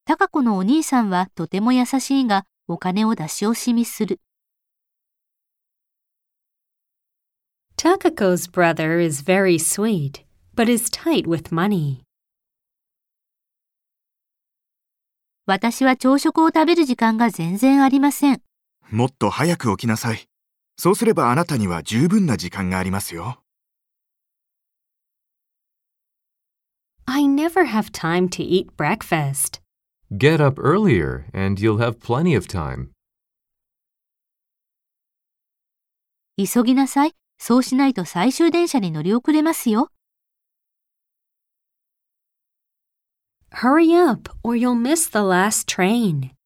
タカ子のお兄さんはとても優しいが、お金を出し惜しみする。 Takako's brother is very sweet, but is tight with money. 私は朝食を食べる時間が全然ありません。 もっと早く起きなさい。そうすればあなたには十分な時間がありますよ。 I never have time to eat breakfast. Get up earlier and you'll have plenty of time. 急ぎなさい。そうしないと最終電車に乗り遅れますよ。 Hurry up or you'll miss the last train.